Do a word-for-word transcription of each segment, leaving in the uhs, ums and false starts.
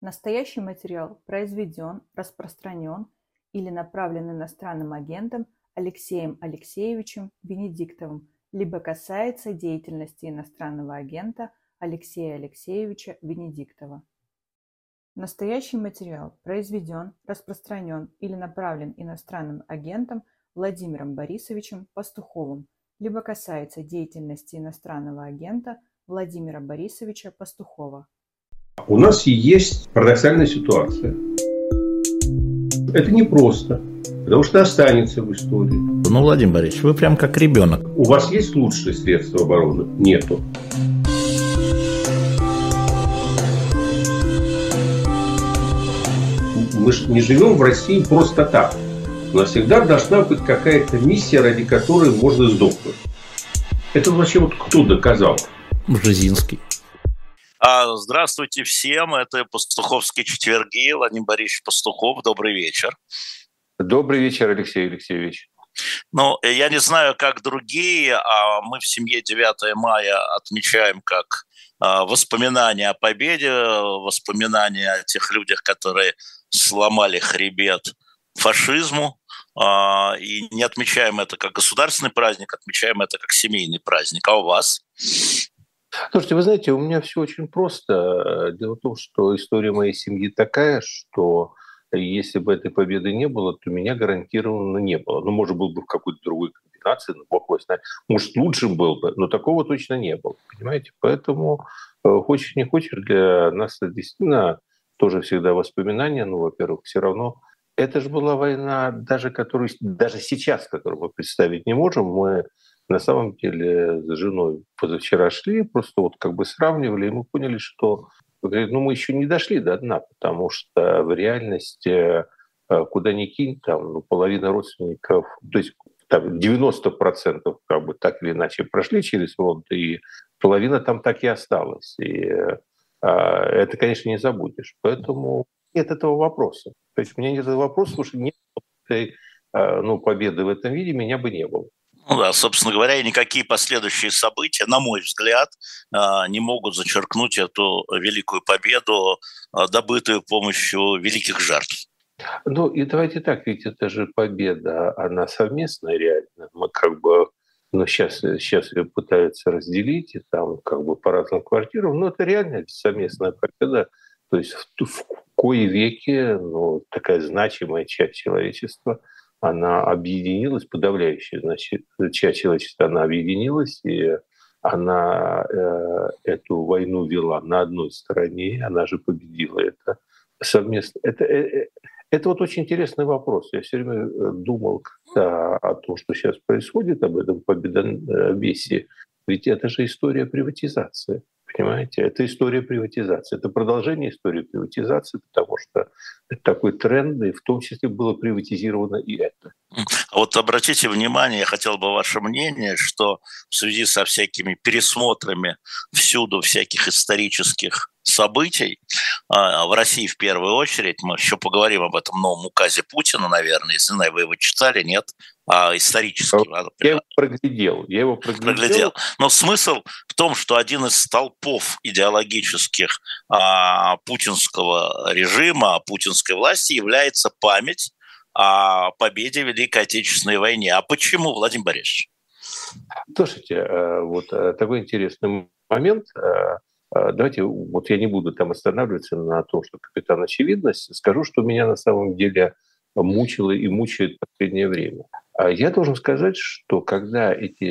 Настоящий материал произведен, распространен или направлен иностранным агентом Алексеем Алексеевичем Венедиктовым, либо касается деятельности иностранного агента Алексея Алексеевича Венедиктова. Настоящий материал произведен, распространен или направлен иностранным агентом Владимиром Борисовичем Пастуховым, либо касается деятельности иностранного агента Владимира Борисовича Пастухова. У нас есть парадоксальная ситуация. Это непросто, потому что останется в истории. Ну, Владимир Борисович, вы прям как ребенок. У вас есть лучшие средства обороны? Нету. Мы же не живем в России просто так. У нас всегда должна быть какая-то миссия, ради которой можно сдохнуть. Это вообще вот кто доказал? Бжезинский. Здравствуйте всем, это Пастуховские четверги, Владимир Борисович Пастухов, добрый вечер. Добрый вечер, Алексей Алексеевич. Ну, я не знаю, как другие, а мы в семье девятое мая отмечаем как воспоминания о победе, воспоминания о тех людях, которые сломали хребет фашизму, и не отмечаем это как государственный праздник, отмечаем это как семейный праздник. А у вас? Слушайте, вы знаете, у меня все очень просто. Дело в том, что история моей семьи такая, что если бы этой победы не было, то меня гарантированно не было. Ну, может, был бы в какой-то другой комбинации, но бог его знает. Может, лучше был бы, но такого точно не было. Понимаете? Поэтому, хочешь не хочешь, для нас это действительно тоже всегда воспоминания. Ну, во-первых, все равно это же была война, даже, которую, даже сейчас, которую мы представить не можем. Мы на самом деле с женой позавчера шли, просто вот как бы сравнивали, и мы поняли, что ну, мы еще не дошли до дна, потому что в реальности куда ни кинь, там ну, половина родственников, то есть там девяносто процентов как бы так или иначе прошли через фронт, и половина там так и осталась. И а, это, конечно, не забудешь. Поэтому нет этого вопроса. То есть у меня нет этого вопроса, потому что нет этой ну, победы в этом виде, меня бы не было. Ну да, собственно говоря, и никакие последующие события, на мой взгляд, не могут зачеркнуть эту великую победу, добытую помощью великих жертв. Ну и давайте так, ведь это же победа, она совместная реально. Мы как бы, ну сейчас, сейчас ее пытаются разделить, и там как бы по разным квартирам, но это реально совместная победа. То есть в, в кои веки ну, такая значимая часть человечества – она объединилась, подавляющая значит, часть человечества, она объединилась, и она э, эту войну вела на одной стороне, она же победила это совместно. Это, э, это вот очень интересный вопрос. Я все время думал когда, о том, что сейчас происходит, об этом победоносии. Ведь это же история приватизации. Понимаете, это история приватизации, это продолжение истории приватизации, потому что это такой тренд, и в том числе было приватизировано и это. Вот обратите внимание, я хотел бы ваше мнение, что в связи со всякими пересмотрами всюду всяких исторических событий, в России в первую очередь, мы еще поговорим об этом новом указе Путина, наверное, если вы его читали, нет, а исторически. Я его проглядел, я его проглядел. проглядел. Но смысл в том, что один из столпов идеологических а, путинского режима, путинской власти является память о победе в Великой Отечественной войне. А почему, Владимир Борисович? Слушайте, вот такой интересный момент. Давайте, вот я не буду там останавливаться на том, что капитан очевидность. Скажу, что меня на самом деле мучило и мучает в последнее время. Я должен сказать, что когда эти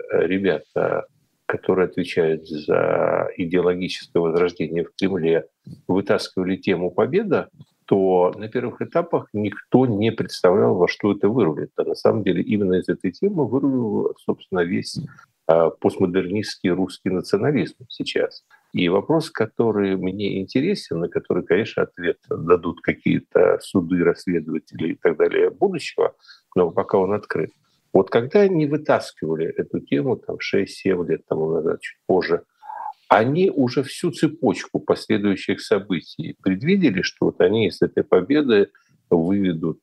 ребята, которые отвечают за идеологическое возрождение в Кремле, вытаскивали тему победа, то на первых этапах никто не представлял, во что это вырулит. А на самом деле именно из этой темы вырулил, собственно, весь постмодернистский русский национализм сейчас. И вопрос, который мне интересен, на который, конечно, ответ дадут какие-то суды, расследователи и так далее будущего, но пока он открыт. Вот когда они вытаскивали эту тему там, шесть-семь лет тому назад, чуть позже, они уже всю цепочку последующих событий предвидели, что вот они из этой победы выведут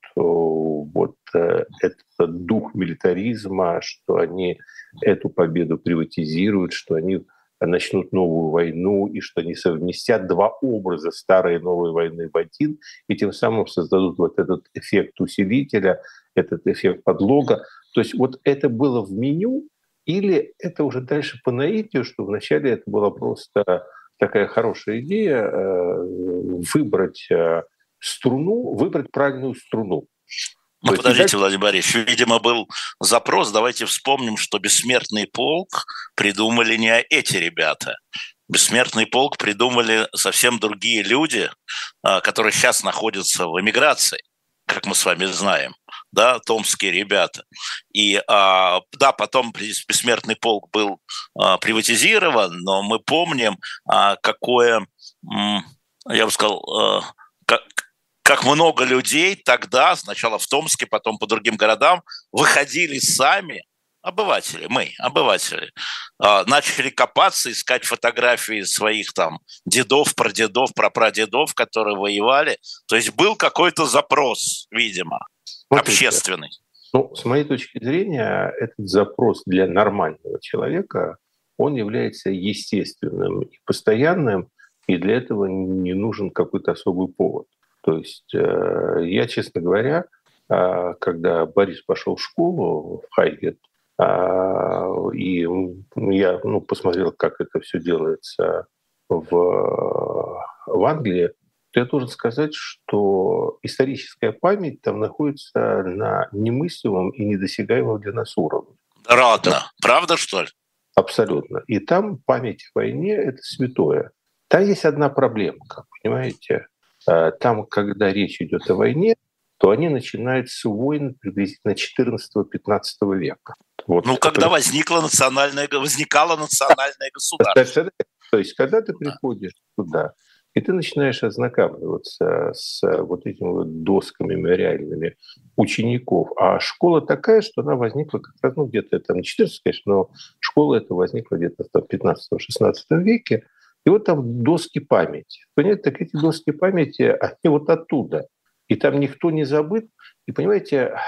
вот этот дух милитаризма, что они эту победу приватизируют, что они начнут новую войну, и что они совместят два образа старой и новой войны в один, и тем самым создадут вот этот эффект усилителя, этот эффект подлога. То есть вот это было в меню, или это уже дальше по наитию, что вначале это была просто такая хорошая идея выбрать струну, выбрать правильную струну. Ну, подождите, Владимир Борисович, видимо, был запрос. Давайте вспомним, что «Бессмертный полк» придумали не эти ребята. «Бессмертный полк» придумали совсем другие люди, которые сейчас находятся в эмиграции, как мы с вами знаем, да, томские ребята. И, да, потом «Бессмертный полк» был приватизирован, но мы помним, какое, я бы сказал, как... как много людей тогда, сначала в Томске, потом по другим городам, выходили сами, обыватели, мы, обыватели, начали копаться, искать фотографии своих там дедов, прадедов, прапрадедов, которые воевали. То есть был какой-то запрос, видимо, Смотрите, общественный. Ну, с моей точки зрения, этот запрос для нормального человека, он является естественным и постоянным, и для этого не нужен какой-то особый повод. То есть я, честно говоря, когда Борис пошел в школу в Хайгет, и я ну, посмотрел, как это все делается в, в Англии, то я должен сказать, что историческая память там находится на немыслимом и недосягаемом для нас уровне. Радно. Да. Правда, что ли? Абсолютно. И там память о войне – это святое. Там есть одна проблема, как понимаете. Там, когда речь идет о войне, то они начинают с войн приблизительно четырнадцатого-пятнадцатого века. Вот, ну, когда возникло национальное, возникало национальное государство. То есть, когда ты приходишь туда, и ты начинаешь ознакомливаться с вот этими вот досками мемориальными учеников, а школа такая, что она возникла как раз, ну, где-то там не четырнадцатом, конечно, но школа эта возникла где-то в пятнадцатом-шестнадцатом веке, и вот там доски памяти. Понимаете, так эти доски памяти, они вот оттуда. И там никто не забыт. И понимаете,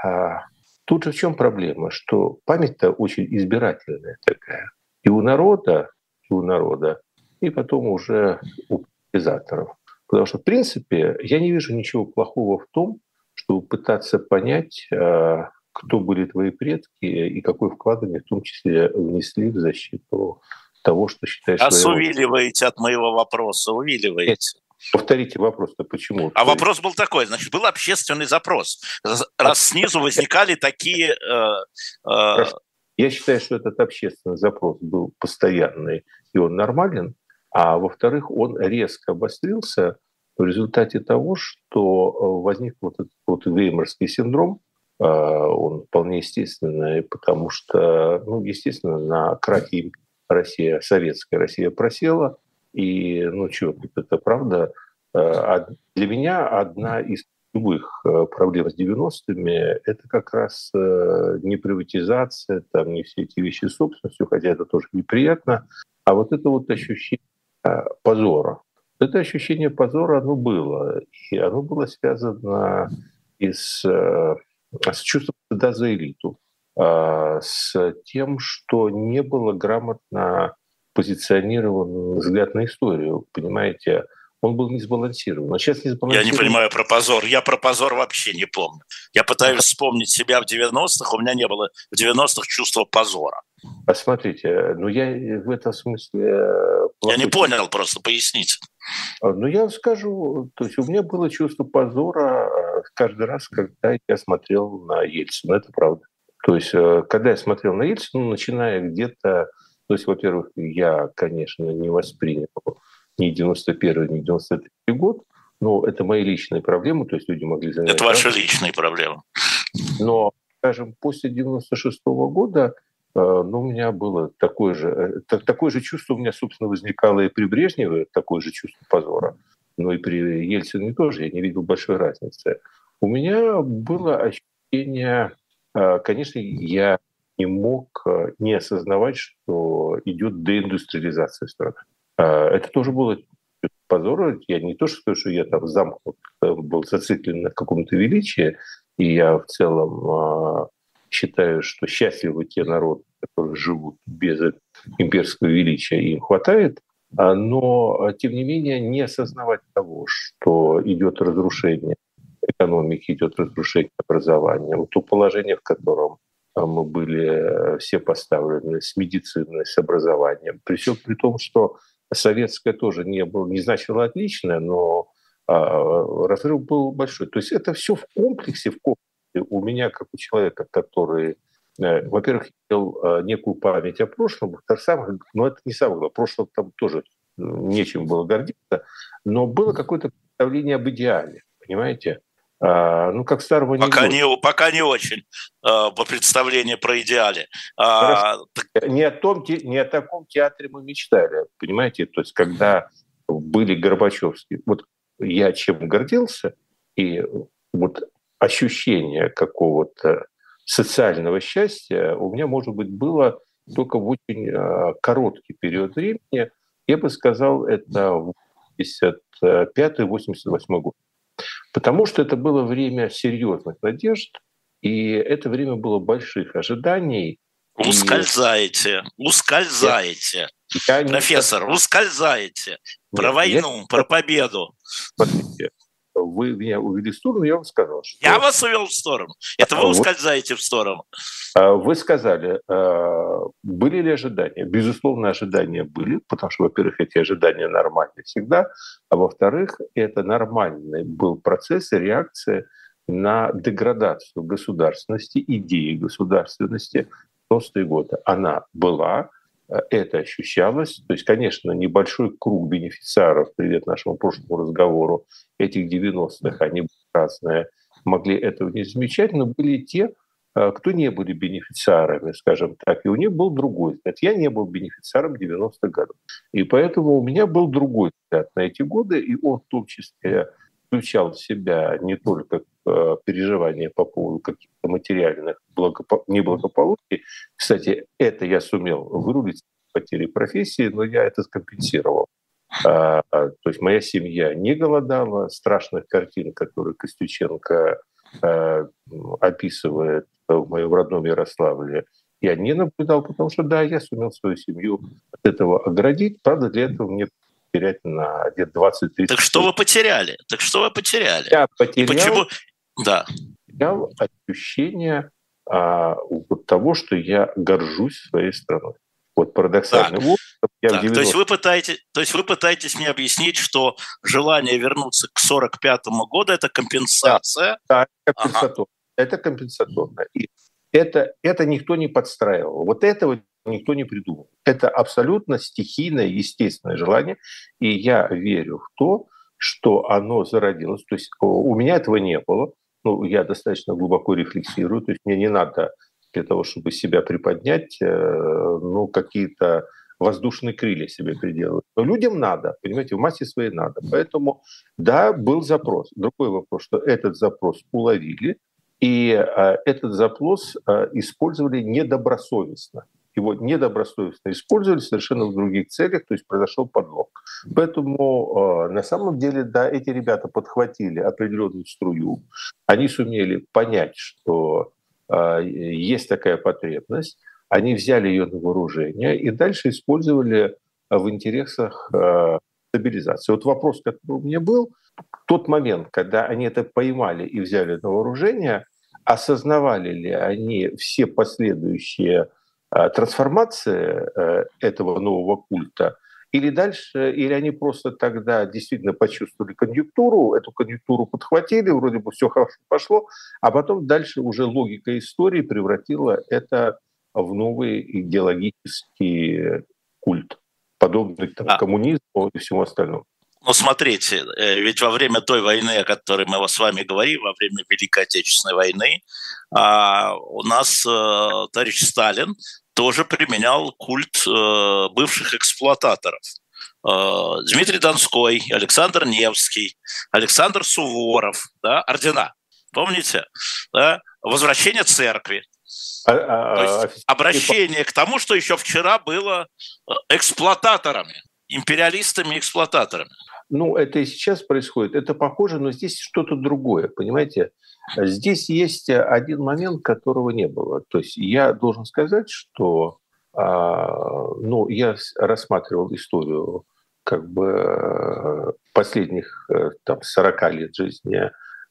тут же в чем проблема? Что память-то очень избирательная такая. И у народа, и у народа, и потом уже у популяризаторов. Потому что, в принципе, я не вижу ничего плохого в том, чтобы пытаться понять, кто были твои предки и какой вклад они в том числе внесли в защиту того, что считаешь... А увиливаете от моего вопроса, увиливаете. Нет, повторите вопрос-то, почему? А вопрос был такой, значит, был общественный запрос. Раз снизу возникали такие... Э, э... Я считаю, что этот общественный запрос был постоянный, и он нормален. А во-вторых, он резко обострился в результате того, что возник вот этот вот веймарский синдром. Он вполне естественный, потому что, ну, естественно, на крахе Россия, советская Россия просела, и, ну, что, это правда. Для меня одна из любых проблем с девяностыми – это как раз не приватизация, там, не все эти вещи с собственностью, хотя это тоже неприятно, а вот это вот ощущение позора. Это ощущение позора, оно было, и оно было связано и с, с чувством стыда за элиту, с тем, что не было грамотно позиционирован взгляд на историю, понимаете, он был не сбалансирован. А сейчас не сбалансирован. Я не понимаю про позор. Я про позор вообще не помню. Я пытаюсь вспомнить себя в девяностых, у меня не было в девяностых чувства позора. А смотрите, ну я в этом смысле... Я не понял, просто поясните. Ну я скажу, то есть у меня было чувство позора каждый раз, когда я смотрел на Ельцина, это правда. То есть когда я смотрел на Ельцина, начиная где-то... То есть, во-первых, я, конечно, не воспринял ни девяносто первый, ни девяносто третий год, но это мои личные проблемы, то есть люди могли занять... Это ваши личные проблемы. Но, скажем, после девяносто шестого года, ну, у меня было такое же, такое же чувство, у меня, собственно, возникало и при Брежневе, такое же чувство позора, но и при Ельцине тоже, я не видел большой разницы. У меня было ощущение, конечно, я не мог не осознавать, что идет деиндустриализация страны. Это тоже было позор. Я не то, что, что я там замкнут, был зациклен на каком-то величии, и я в целом считаю, что счастливы те народы, которые живут без имперского величия, им хватает, но, тем не менее, не осознавать того, что идет разрушение экономики, идет разрушение образования. Вот то положение, в котором мы были все поставлены с медициной, с образованием. При всем при том, что советское тоже не было, не значило отличное, но а, разрыв был большой. То есть это все в комплексе, в комплексе. У меня, как у человека, который, э, во-первых, имел э, некую память о прошлом, во-вторых, но это не самое главное, прошлое там тоже нечем было гордиться, но было какое-то представление об идеале, понимаете? А, ну, как старого не пока не, пока не очень а, по представлению про идеале. А, не, о том, не о таком театре мы мечтали, понимаете? То есть, когда были Горбачевские... Вот я чем гордился, и вот ощущение какого-то социального счастья у меня, может быть, было только в очень а, короткий период времени. Я бы сказал, это восемьдесят пятый — восемьдесят восьмой год. Потому что это было время серьезных надежд, и это время было больших ожиданий. Ускользаете, и... ускользаете. Я, я Профессор, не... ускользаете. Нет, про войну, я... про победу. Смотрите, вы меня увели в сторону, я вам сказал, что... Я вас увел в сторону. Это вы ускользаете в сторону. Вы сказали, были ли ожидания? Безусловно, ожидания были, потому что, во-первых, эти ожидания нормальны всегда, а во-вторых, это нормальный был процесс и реакция на деградацию государственности, идеи государственности в девяностые годы. Она была, это ощущалось. То есть, конечно, небольшой круг бенефициаров, привет нашему прошлому разговору, этих девяностых, они были разные, могли этого не замечать, но были те, кто не были бенефициарами, скажем так, и у них был другой взгляд. Я не был бенефициаром девяностых годов. И поэтому у меня был другой взгляд на эти годы, и он в том числе включал в себя не только переживания по поводу каких-то материальных благопо- неблагополучий. Кстати, это я сумел вырулить потери профессии, но я это скомпенсировал. А, то есть моя семья не голодала, страшных картин, которые Костюченко а, описывает в моем родном Ярославле, я не наблюдал, потому что, да, я сумел свою семью от этого оградить. Правда, для этого мне терять на где-то двадцать-тридцать. Так что вы потеряли? Так что вы потеряли? Я потерял, И почему? Да. потерял ощущение а, вот того, что я горжусь своей страной. Вот парадоксально. Вот, я так, то, есть вы пытаетесь, то есть вы пытаетесь мне объяснить, что желание вернуться к сорок пятому году – это компенсация? Да, да, компенсаторно. Ага. Это компенсаторно. И это, это никто не подстраивал. Вот этого никто не придумал. Это абсолютно стихийное, естественное желание. И я верю в то, что оно зародилось. То есть у меня этого не было. Ну, я достаточно глубоко рефлексирую. То есть мне не надо для того, чтобы себя приподнять, ну, какие-то воздушные крылья себе приделывать. Но людям надо, понимаете, в массе своей надо. Поэтому, да, был запрос. Другой вопрос, что этот запрос уловили, и а, этот запрос а, использовали недобросовестно. Его недобросовестно использовали совершенно в других целях, то есть произошел подлог. Поэтому а, на самом деле, да, эти ребята подхватили определенную струю, они сумели понять, что а, есть такая потребность, они взяли ее на вооружение и дальше использовали а, в интересах а, стабилизации. Вот вопрос, который у меня был, тот момент, когда они это поймали и взяли на вооружение, осознавали ли они все последующие э, трансформации э, этого нового культа, или дальше, или они просто тогда действительно почувствовали конъюнктуру, эту конъюнктуру подхватили, вроде бы все хорошо пошло, а потом дальше уже логика истории превратила это в новый идеологический культ, подобный там, а. коммунизму и всему остальному. Ну, смотрите, ведь во время той войны, о которой мы с вами говорим, во время Великой Отечественной войны, у нас товарищ Сталин тоже применял культ бывших эксплуататоров. Дмитрий Донской, Александр Невский, Александр Суворов, да, ордена, помните? Да? Возвращение церкви. А, а, То есть обращение к тому, что еще вчера было эксплуататорами, империалистами-эксплуататорами. Ну, это и сейчас происходит. Это похоже, но здесь что-то другое, понимаете? Здесь есть один момент, которого не было. То есть я должен сказать, что ну, я рассматривал историю как бы последних там, сорок лет жизни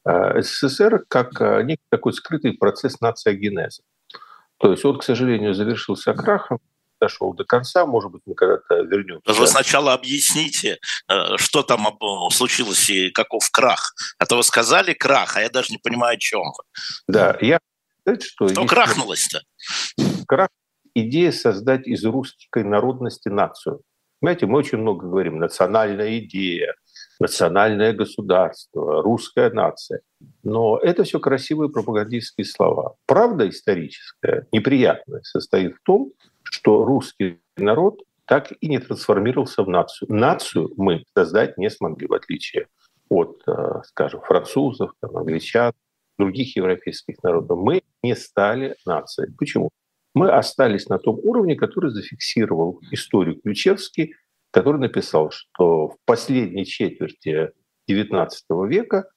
СССР как некий такой скрытый процесс нациогенеза. То есть он, к сожалению, завершился крахом, дошел до конца, может быть, мы когда-то вернемся. Вы сначала объясните, что там случилось и каков крах. А то вы сказали крах, а я даже не понимаю, о чем вы. Да, я сказать, что... Что крахнулось-то? Крах – идея создать из русской народности нацию. Понимаете, мы очень много говорим «национальная идея», «национальное государство», «русская нация». Но это все красивые пропагандистские слова. Правда историческая, неприятная, состоит в том, что русский народ так и не трансформировался в нацию. Нацию мы создать не смогли, в отличие от, скажем, французов, там, англичан, других европейских народов. Мы не стали нацией. Почему? Мы остались на том уровне, который зафиксировал историк Ключевский, который написал, что в последней четверти девятнадцатого века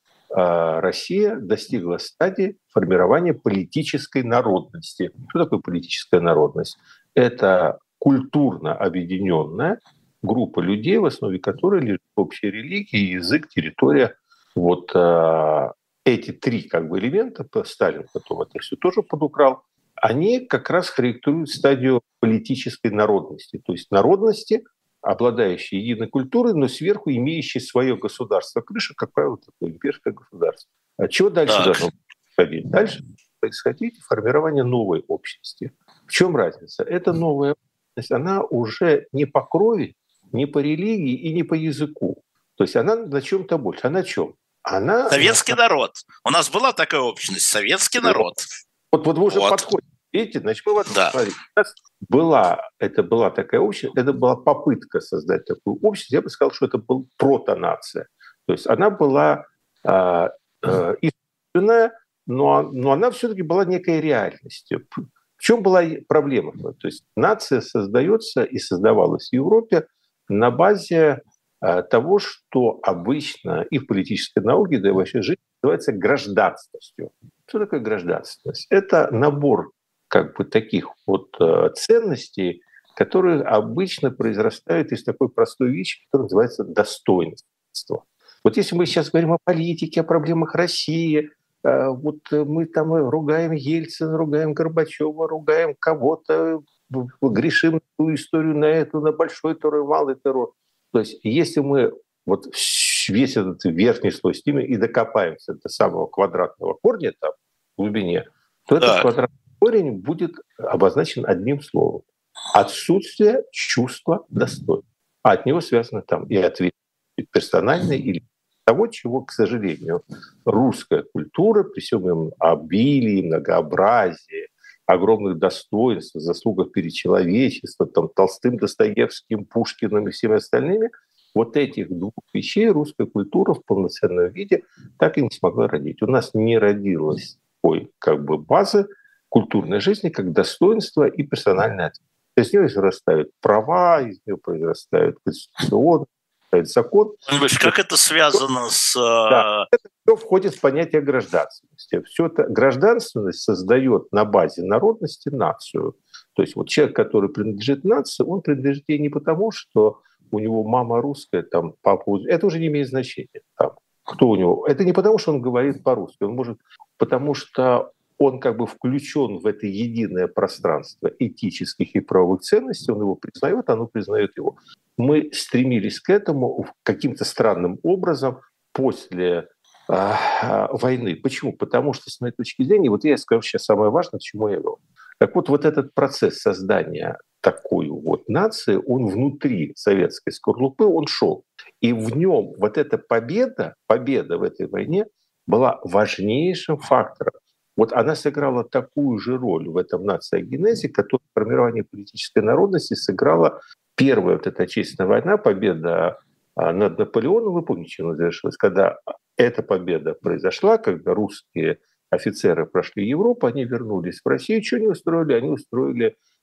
Россия достигла стадии формирования политической народности. Что такое политическая народность? Это культурно объединенная группа людей, в основе которой лежит общая религия, язык, территория. Вот э, эти три как бы, элемента, Сталин потом это все тоже подукрал, они как раз характеризуют стадию политической народности. То есть народности, обладающей единой культурой, но сверху имеющей свое государство. Крыша, как правило, такое имперское государство. А чего дальше так. должно происходить? Дальше происходить формирование новой общности. В чем разница? Эта новая общность, она уже не по крови, не по религии и не по языку. То есть она на чем-то больше. Она на чем? Она... Советский народ. У нас была такая общность. Советский народ. Вот, вот вы уже вот. подходите. Видите, значит, мы в этом да. смотрим. У нас была, это была такая общность, это была попытка создать такую общность. Я бы сказал, что это была протонация. То есть она была э, э, искусственная, но, но она все-таки была некой реальностью. В чем была проблема? То есть нация создается и создавалась в Европе на базе э, того, что обычно и в политической науке, да и вообще жизнь называется гражданственностью. Что такое гражданственность? Это набор как бы таких вот э, ценностей, которые обычно произрастают из такой простой вещи, которая называется достоинство. Вот если мы сейчас говорим о политике, о проблемах России, э, вот мы там ругаем Ельцина, ругаем Горбачева, ругаем кого-то, грешим ту историю на эту, на большой террор, малый террор. То есть если мы вот весь этот верхний слой снимем и докопаемся до самого квадратного корня там в глубине, то этот так. квадратный корень будет обозначен одним словом. Отсутствие чувства достоинства. А от него связано там и ответственность персональная или того, чего, к сожалению, русская культура при всем им обилии, многообразии, огромных достоинствах, заслугах перед человечеством, там, Толстым, Достоевским, Пушкиным и всеми остальными, вот этих двух вещей русская культура в полноценном виде так и не смогла родить. У нас не родилась такой как бы базы культурной жизни, как достоинство и персональная ответственность. Из нее произрастают права, из нее произрастают конституционный закон. Ильич, как это связано с... Да, это все входит в понятие гражданственности. Все это гражданственность создает на базе народности нацию. То есть вот человек, который принадлежит нации, он принадлежит ей не потому, что у него мама русская, там, папа... Это уже не имеет значения. Там, кто у него... Это не потому, что он говорит по-русски. Он может... Потому что он как бы включен в это единое пространство этических и правовых ценностей, он его признает, оно признает его. Мы стремились к этому каким-то странным образом после э, войны. Почему? Потому что, с моей точки зрения, вот я скажу сейчас самое важное, к чему я вел. Так вот, вот этот процесс создания такой вот нации, он внутри советской скорлупы, он шел. И в нем вот эта победа, победа в этой войне была важнейшим фактором. Вот она сыграла такую же роль в этом нациогенезе, которую в формировании политической народности сыграла первая вот эта Отечественная война, победа над Наполеоном. Вы помните, чем она завершилась? Когда эта победа произошла, когда русские офицеры прошли Европу, они вернулись в Россию. Что они устроили? Они устроили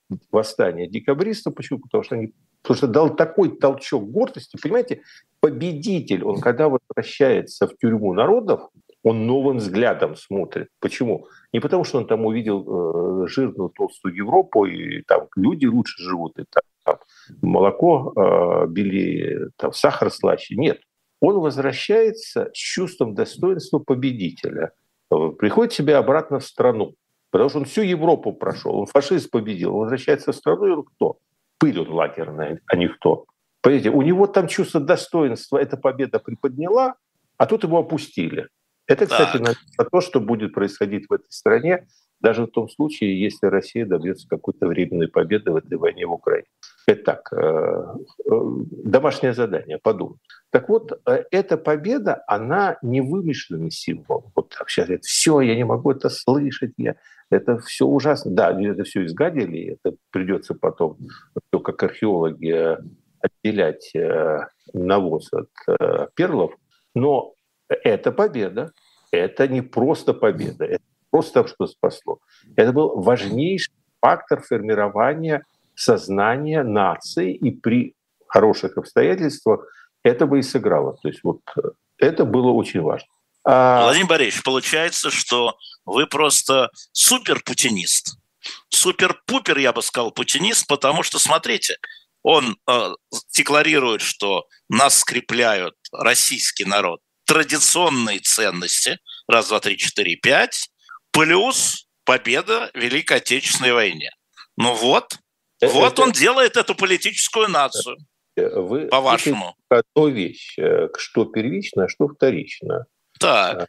восстания декабристов. Почему? Потому что они потому что дал такой толчок гордости. Понимаете, победитель, он когда возвращается в тюрьму народов, он новым взглядом смотрит. Почему? Не потому, что он там увидел э, жирную толстую Европу, и там люди лучше живут, и там, там молоко э, белее, там сахар слаще. Нет. Он возвращается с чувством достоинства победителя. Приходит себе обратно в страну. Потому что он всю Европу прошел. Он фашист победил. Он возвращается в страну, и он кто? Пыль он лагерная, а не кто. Понимаете, у него там чувство достоинства эта победа приподняла, а тут его опустили. Это, кстати, на, на то, что будет происходить в этой стране, даже в том случае, если Россия добьется какой-то временной победы в этой войне в Украине. Это так, э, э, домашнее задание, подумать. Так вот, э, эта победа, она не вымышленный символ. Вот сейчас говорят, все, я не могу это слышать, я, это все ужасно. Да, это все изгадили, это придется потом, то, как археологи, отделять э, навоз от э, перлов, но это победа, это не просто победа, это просто там что спасло. Это был важнейший фактор формирования сознания нации, и при хороших обстоятельствах это бы и сыграло. То есть вот это было очень важно. А... Владимир Борисович, получается, что вы просто супер-путинист. Супер-пупер, я бы сказал, путинист, потому что, смотрите, он э, декларирует, что нас скрепляют российский народ, традиционные ценности, раз, два, три, четыре, пять, плюс победа в Великой Отечественной войне. Ну вот, это, вот он делает эту политическую нацию, вы по-вашему. Одну вещь, что первично, а что вторично. Так.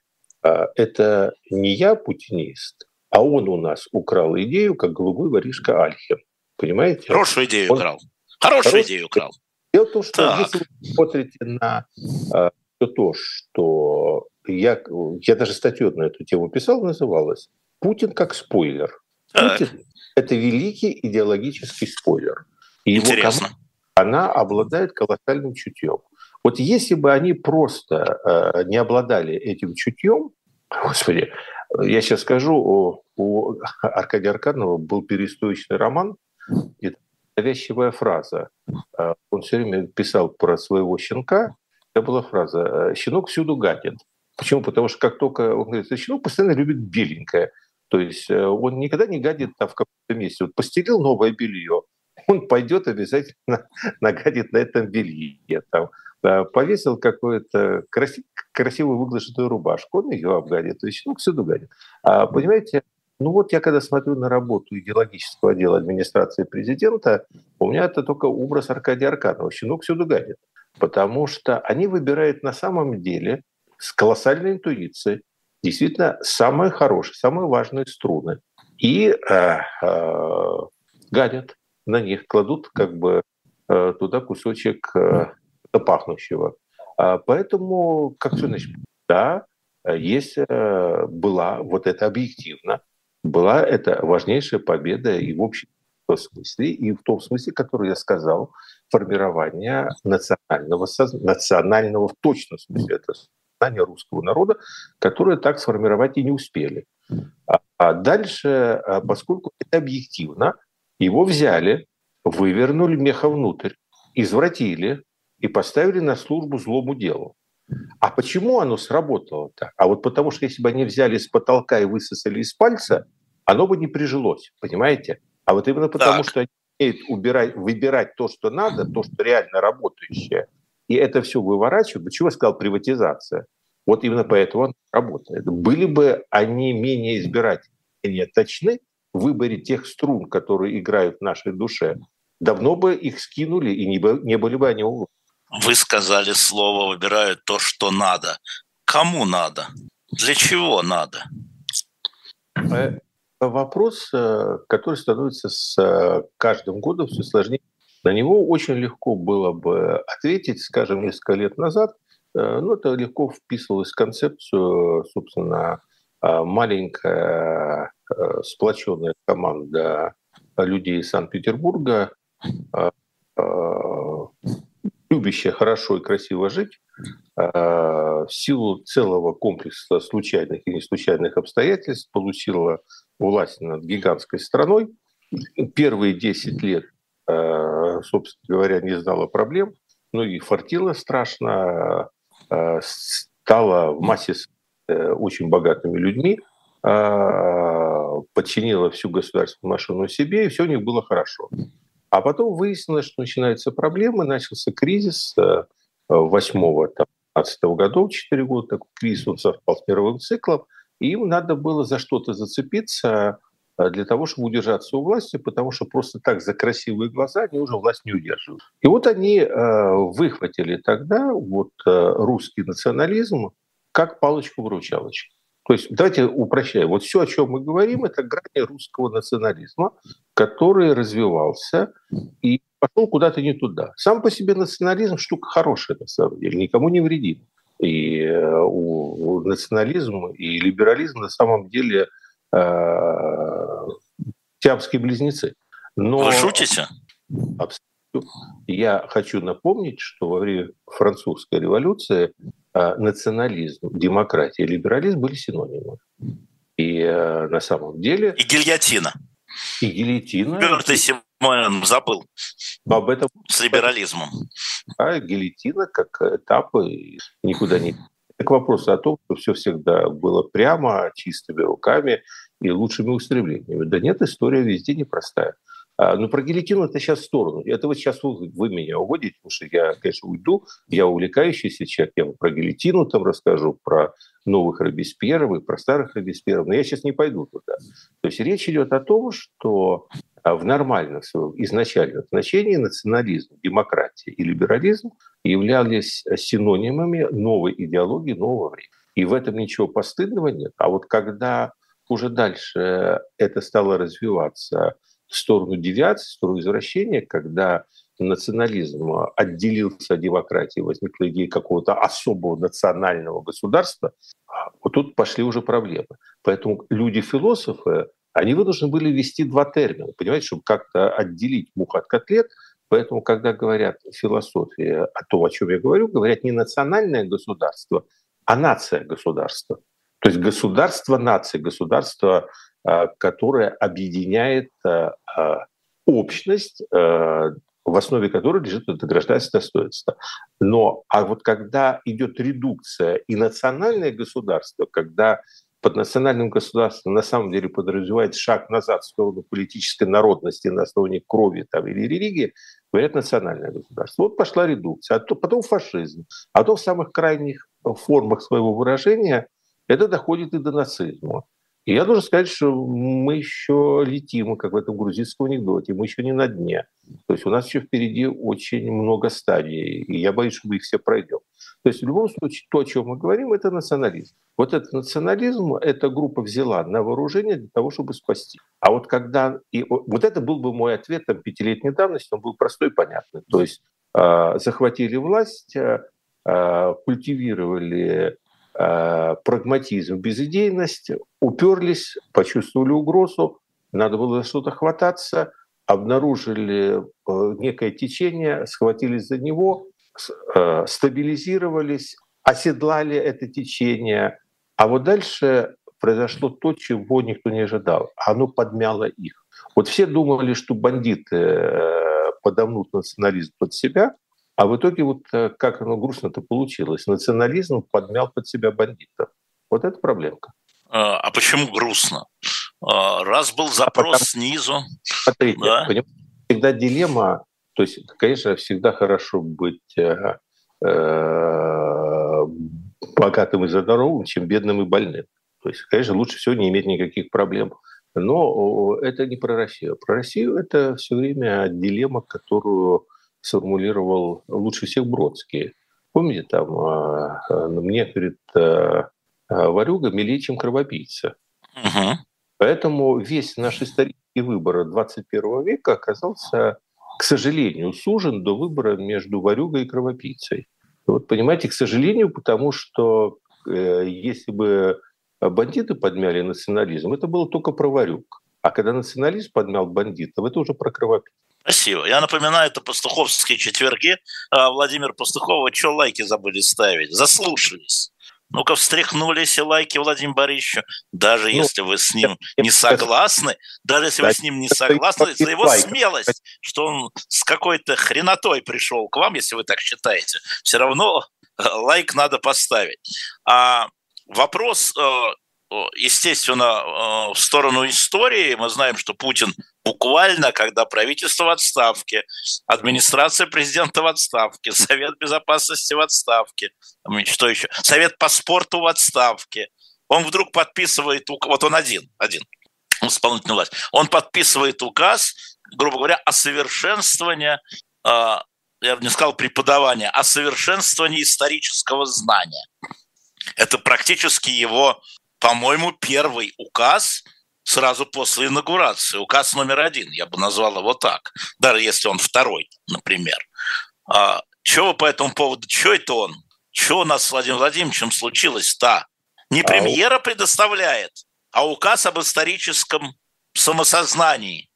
Это не я путинист, а он у нас украл идею, как голубой воришка Альхин. Понимаете? Хорошую идею он... украл. Хорошую Хороший... идею украл. Дело в том, что так. Если вы смотрите на а, то, что я, я даже статью на эту тему писал, называлась «Путин как спойлер». Так. Путин – это великий идеологический спойлер. И его Интересно. команда, она обладает колоссальным чутьем. Вот если бы они просто э, не обладали этим чутьем, господи, я сейчас скажу, у, у Аркадия Арканова был перестроечный роман, и навязчивая фраза. Он все время писал про своего щенка. Это была фраза «щенок всюду гадит». Почему? Потому что как только он говорит, что щенок постоянно любит беленькое. То есть он никогда не гадит там в каком-то месте. Вот постелил новое белье, он пойдет обязательно нагадит на этом белье. Там, повесил какую-то краси- красивую выглаженную рубашку, он ее обгадит. То есть щенок всюду гадит. А, понимаете, ну вот я когда смотрю на работу идеологического отдела администрации президента, у меня это только образ Аркадия Арканова. Щенок всюду гадит. Потому что они выбирают на самом деле с колоссальной интуицией действительно самые хорошие, самые важные струны. И э, э, гадят на них, кладут как бы э, туда кусочек э, пахнущего. А поэтому, как все значит, да, есть, э, была вот это объективно, была это важнейшая победа и в общем смысле, и в том смысле, который я сказал, формирование национального, национального в точном смысле, это сознание русского народа, которое так сформировать и не успели. А, а дальше, поскольку это объективно, его взяли, вывернули меха внутрь, извратили и поставили на службу злому делу. А почему оно сработало так? А вот потому что если бы они взяли с потолка и высосали из пальца, оно бы не прижилось, понимаете? А вот именно потому, так. что они умеют убирать, выбирать то, что надо, то, что реально работающее, и это все выворачивают. Почему я сказал приватизация? Вот именно поэтому он работает. Были бы они менее избирательны, менее точны в выборе тех струн, которые играют в нашей душе, давно бы их скинули, и не, бы, не были бы они уволены. Вы сказали слово «выбирают то, что надо». Кому надо? Для чего надо? Вопрос, который становится с каждым годом все сложнее. На него очень легко было бы ответить, скажем, несколько лет назад. Ну, это легко вписывалось в концепцию, собственно, маленькая сплоченная команда людей из Санкт-Петербурга, любящая хорошо и красиво жить, в силу целого комплекса случайных и неслучайных обстоятельств получила власть над гигантской страной, первые десять лет, собственно говоря, не знала проблем, но и фартила страшно, стала в массе с очень богатыми людьми, подчинила всю государственную машину себе, и все у них было хорошо. А потом выяснилось, что начинаются проблемы, начался кризис восьмого-двенадцатого годов, четыре года, такой кризис, он совпал с мировым циклом, и им надо было за что-то зацепиться для того, чтобы удержаться у власти, потому что просто так за красивые глаза они уже власть не удерживают. И вот они выхватили тогда вот русский национализм как палочку-выручалочку. То есть давайте упрощаем. Вот все, о чем мы говорим, это грани русского национализма, который развивался и пошел куда-то не туда. Сам по себе национализм штука хорошая, на самом деле, никому не вредит. И у, у национализм и либерализм на самом деле э, сиамские близнецы. Но вы шутите? Абсолютно. Я хочу напомнить, что во время французской революции национализм, демократия и либерализм были синонимы. И э, на самом деле... И гильотина. И гильотина. Четвертый Симон забыл. Об этом... С либерализмом. А гильотина как этап никуда не... К вопросу о том, что все всегда было прямо, чистыми руками и лучшими устремлениями. Да нет, история везде непростая. А, но про гильотину это сейчас в сторону. Это вот сейчас вы, вы меня уводите, потому что я, конечно, уйду. Я увлекающийся человек, я про гильотину там расскажу, про новых Робеспьеров и про старых Робеспьеров, но я сейчас не пойду туда. То есть речь идет о том, что в нормальном своем изначальном значении национализм, демократия и либерализм являлись синонимами новой идеологии, нового времени. И в этом ничего постыдного нет. А вот когда уже дальше это стало развиваться в сторону девиации, в сторону извращения, когда национализм отделился от демократии, возникла идея какого-то особого национального государства, вот тут пошли уже проблемы. Поэтому люди-философы, они вынуждены были ввести два термина, понимаете, чтобы как-то отделить мух от котлет. Поэтому, когда говорят в философии о том, о чем я говорю, говорят не национальное государство, а нация-государство. То есть государство нации, государство, которое объединяет общность, в основе которой лежит это гражданское достоинство. Но а вот когда идет редукция и национальное государство, когда под национальным государством на самом деле подразумевает шаг назад в сторону политической народности на основании крови там, или религии, говорят национальное государство. Вот пошла редукция, а то, потом фашизм, а то в самых крайних формах своего выражения это доходит и до нацизма. И я должен сказать, что мы еще летим, как в этом грузинском анекдоте, мы еще не на дне. То есть у нас еще впереди очень много стадий, и я боюсь, что мы их все пройдем. То есть в любом случае то, о чем мы говорим, это национализм. Вот этот национализм эта группа взяла на вооружение для того, чтобы спасти. А вот когда... И вот это был бы мой ответ там, пятилетней давности, он был простой и понятный. То есть э, захватили власть, э, культивировали прагматизм, безидейность, уперлись, почувствовали угрозу, надо было за что-то хвататься, обнаружили некое течение, схватились за него, стабилизировались, оседлали это течение. А вот дальше произошло то, чего никто не ожидал. Оно подмяло их. Вот все думали, что бандиты подомнут национализм под себя, а в итоге вот как оно грустно-то получилось. Национализм подмял под себя бандитов. Вот это проблемка. А почему грустно? Раз был запрос а потому, снизу. Смотрите, да? Всегда дилемма. То есть, конечно, всегда хорошо быть э, э, богатым и здоровым, чем бедным и больным. То есть, конечно, лучше всего не иметь никаких проблем. Но это не про Россию. Про Россию это все время дилемма, которую сформулировал лучше всех Бродский. Помните, там мне, говорит, ворюга милее, чем кровопийца. Uh-huh. Поэтому весь наш исторический выбор двадцать первого века оказался, к сожалению, сужен до выбора между ворюгой и кровопийцей. Вот понимаете, к сожалению, потому что э, если бы бандиты подмяли национализм, это было только про ворюг. А когда национализм подмял бандитов, это уже про кровопийцев. Спасибо. Я напоминаю, это пастуховские четверги. Владимир Пастухов, что лайки забыли ставить? Заслушались. Ну-ка, встряхнулись и лайки Владимиру Борисовичу. Даже ну, если вы с ним не согласны, даже если вы с ним не согласны, за его смелость, что он с какой-то хренотой пришел к вам, если вы так считаете, все равно лайк надо поставить. А вопрос, естественно, в сторону истории. Мы знаем, что Путин буквально, когда правительство в отставке, администрация президента в отставке, Совет безопасности в отставке, что еще? Совет по спорту в отставке. Он вдруг подписывает, вот он один, один, исполнительная власть, он подписывает указ, грубо говоря, о совершенствовании, я бы не сказал преподавания, о совершенствовании исторического знания. Это практически его, по-моему, первый указ сразу после инаугурации. Указ номер один, я бы назвал его так. Даже если он второй, например. А, что вы по этому поводу? Что это он? Что у нас с Владимиром Владимировичем случилось-то? Не премьера предоставляет, а указ об историческом самосознании.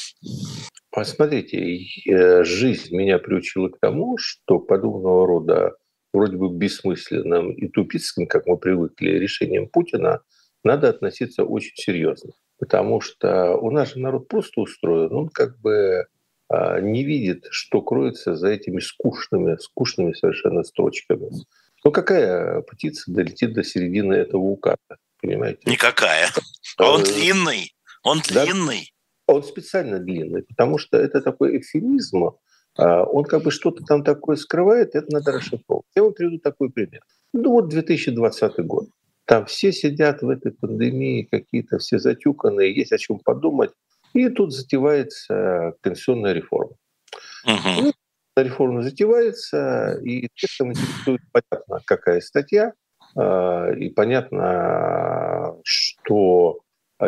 Посмотрите, жизнь меня приучила к тому, что подобного рода вроде бы бессмысленным и тупицким, как мы привыкли, решением Путина, надо относиться очень серьезно. Потому что у нас же народ просто устроен, он как бы а, не видит, что кроется за этими скучными, скучными совершенно строчками. Ну какая птица долетит до середины этого указа, понимаете? Никакая. А он длинный, он длинный. Да, он специально длинный, потому что это такой эвфемизм, он как бы что-то там такое скрывает, это надо расшифровать. Я вам приведу такой пример. Ну вот две тысячи двадцатый год. Там все сидят в этой пандемии, какие-то все затюканные, есть о чем подумать. И тут затевается конституционная реформа. Uh-huh. Ну, реформа затевается, и текстом интересует понятно, какая статья, и понятно, что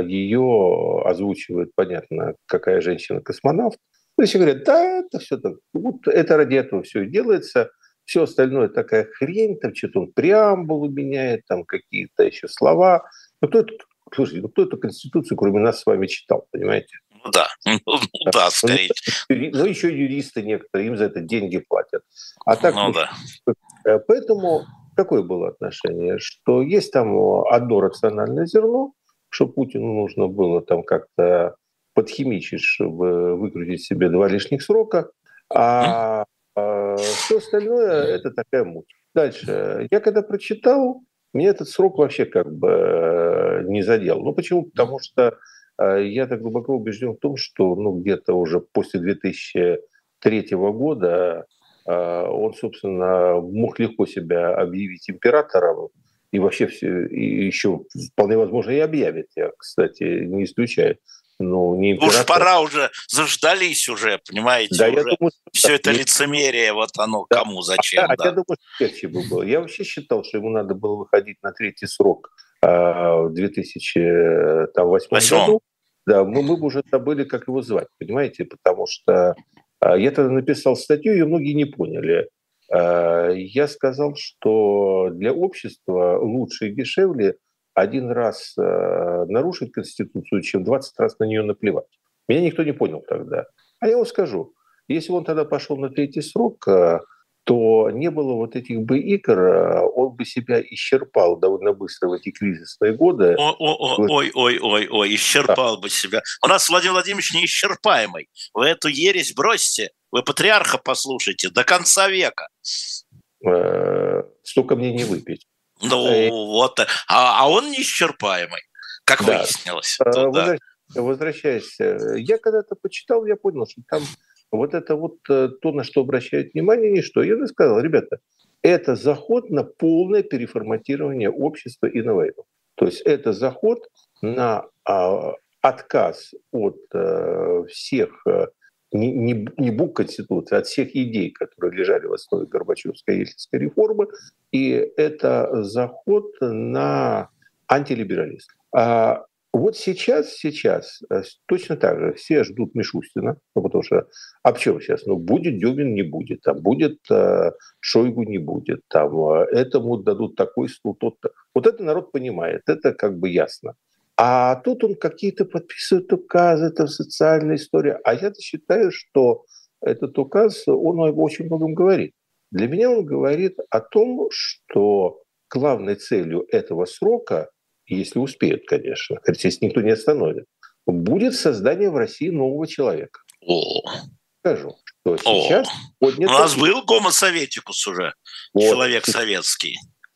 ее озвучивает, понятно, какая женщина-космонавт. То есть говорят, да, это все так, вот это ради этого все и делается, все остальное такая хрень, там что-то он преамбулу меняет, там какие-то еще слова. Ну, кто это, слушайте, ну, кто эту Конституцию, кроме нас с вами, читал, понимаете? Ну да, ну да, скорее. Ну, еще юристы некоторые, им за это деньги платят. А так, ну, да. Поэтому какое было отношение? Что есть там одно рациональное зерно, что Путину нужно было там как-то подхимичить, чтобы выкрутить себе два лишних срока, а, а все остальное – это такая муть. Дальше. Я когда прочитал, меня этот срок вообще как бы не задел. Ну, почему? Потому что я так глубоко убежден в том, что ну, где-то уже после две тысячи третьего года он, собственно, мог легко себя объявить императором, и вообще все, и еще вполне возможно и объявит, я, кстати, не исключаю. Ну, не уж пора уже, заждались уже, понимаете, да, уже я думаю, все да, это не... лицемерие, вот оно, да. кому, зачем. А, да. Я думаю, что легче бы было. Я вообще считал, что ему надо было выходить на третий срок а, в две тысячи восьмом году. Да, мы, мы бы уже забыли, как его звать, понимаете, потому что а, я тогда написал статью, ее многие не поняли. А, я сказал, что для общества лучше и дешевле один раз э, нарушить Конституцию, чем двадцать раз на нее наплевать. Меня никто не понял тогда. А я вам скажу, если он тогда пошел на третий срок, э, то не было вот этих бы игр, э, он бы себя исчерпал довольно быстро в эти кризисные годы. Ой-ой-ой-ой-ой, исчерпал да. бы себя. У нас Владимир Владимирович неисчерпаемый. Вы эту ересь бросьте, вы патриарха послушайте до конца века. Э, столько мне не выпить. Ну и... вот, а, а он неисчерпаемый, как да. выяснилось. То, Возвращ... да. Возвращаясь, я когда-то почитал, я понял, что там вот это вот то, на что обращают внимание, ничто. Я сказал, ребята, это заход на полное переформатирование общества и на войну. То есть это заход на а, отказ от а, всех не, не, не букв Конституции, от всех идей, которые лежали в основе Горбачевской и Ельцинской реформы, и это заход на антилиберализм. А вот сейчас, сейчас точно так же все ждут Мишустина, ну, потому что, а почему сейчас? Ну, будет Дюмин, не будет, там будет э, Шойгу, не будет, там э, этому дадут такой стул, тот-то. Вот это народ понимает, это как бы ясно. А тут он какие-то подписывает указы, это социальная история. А я считаю, что этот указ, он очень многом говорит. Для меня он говорит о том, что главной целью этого срока, если успеют, конечно, хотя если никто не остановит, будет создание в России нового человека. О. Скажу, что сейчас... О. У нас был гомо советикус уже, вот, человек советский.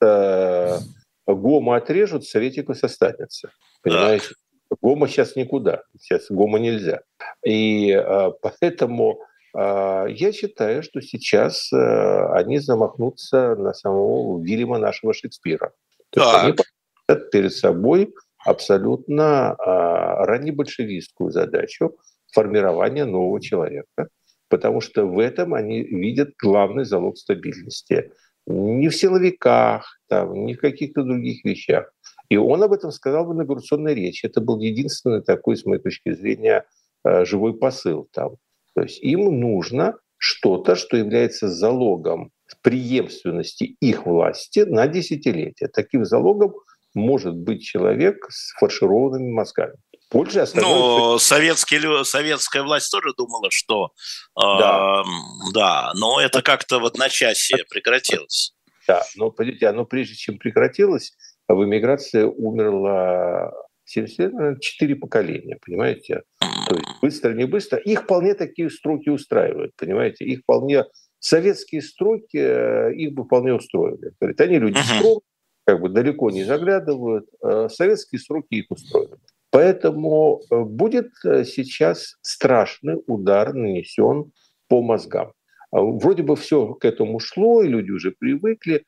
Э, гомо отрежут, советикус останется. Понимаете? Да. Гомо сейчас никуда. Сейчас гомо нельзя. И э, поэтому э, я считаю, что сейчас э, они замахнутся на самого Вильяма нашего Шекспира. То есть они поставят перед собой абсолютно э, раннебольшевистскую задачу формирования нового человека, потому что в этом они видят главный залог стабильности. Не в силовиках, там, не в каких-то других вещах. И он об этом сказал в инаугурационной речи. Это был единственный такой, с моей точки зрения, живой посыл там. То есть им нужно что-то, что является залогом преемственности их власти на десятилетия. Таким залогом может быть человек с фаршированными мозгами. Польша ну, советский, советская власть тоже думала, что да, э, да, но это как-то в одночасье прекратилось. Да, но, понимаете, оно прежде чем прекратилось, в эмиграции умерло четыре поколения, понимаете? То есть быстро, не быстро. Их вполне такие строки устраивают, понимаете? Их вполне... Советские строки их бы вполне устроили. Говорят, они люди скромные, как бы далеко не заглядывают. Советские сроки их устроили. Поэтому будет сейчас страшный удар нанесен по мозгам. Вроде бы все к этому шло, и люди уже привыкли.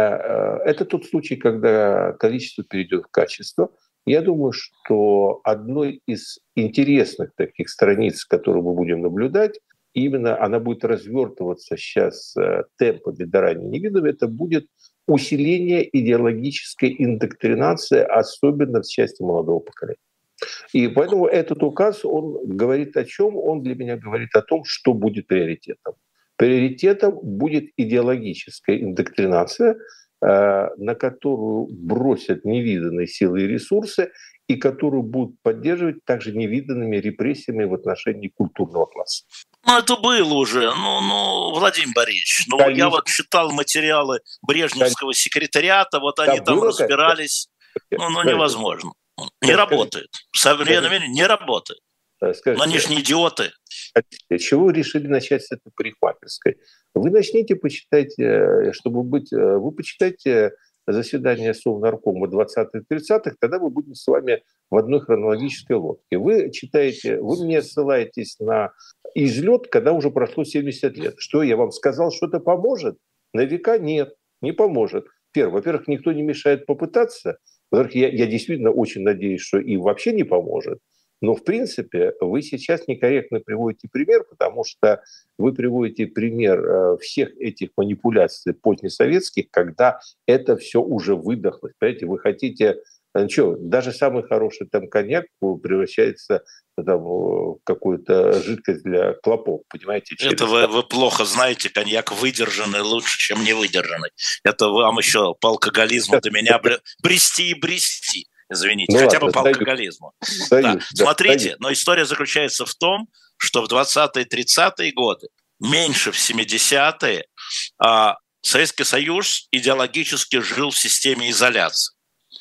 Это тот случай, когда количество перейдет в качество. Я думаю, что одной из интересных таких страниц, которую мы будем наблюдать, именно она будет развертываться сейчас темпами до ранее невиданными, это будет усиление идеологической индоктринации, особенно в части молодого поколения. И поэтому этот указ, он говорит о чем? Он для меня говорит о том, что будет приоритетом. Приоритетом будет идеологическая индоктринация, на которую бросят невиданные силы и ресурсы, и которую будут поддерживать также невиданными репрессиями в отношении культурного класса. Ну, это было уже. Ну, ну Владимир Борисович, ну, я вот читал материалы Брежневского секретариата, вот они да, там разбирались. Ну, ну, невозможно. Не работает. Современное время не работает. Скажите, но они же не идиоты. Чего вы решили начать с этой парикмахерской? Вы начните почитать, чтобы быть... Вы почитайте заседание Совнаркома двадцатых-тридцатых, тогда мы будем с вами в одной хронологической лодке. Вы читаете, вы мне ссылаетесь на излет, когда уже прошло семьдесят лет. Что я вам сказал, что это поможет? На века нет, не поможет. Первое, во-первых, никто не мешает попытаться. Во-вторых, я, я действительно очень надеюсь, что и вообще не поможет. Но, в принципе, вы сейчас некорректно приводите пример, потому что вы приводите пример всех этих манипуляций позднесоветских, когда это все уже выдохлось. Понимаете, вы хотите... Что, даже самый хороший там коньяк превращается там, в какую-то жидкость для клопов, понимаете? Через... Это вы, вы плохо знаете, коньяк выдержанный лучше, чем невыдержанный. Это вам еще по алкоголизму до меня брести и брести. Извините, ну, хотя ладно, бы по алкоголизму. Да. Да, смотрите, даю. Но история заключается в том, что в двадцатые-тридцатые годы, меньше в семидесятые, а, Советский Союз идеологически жил в системе изоляции.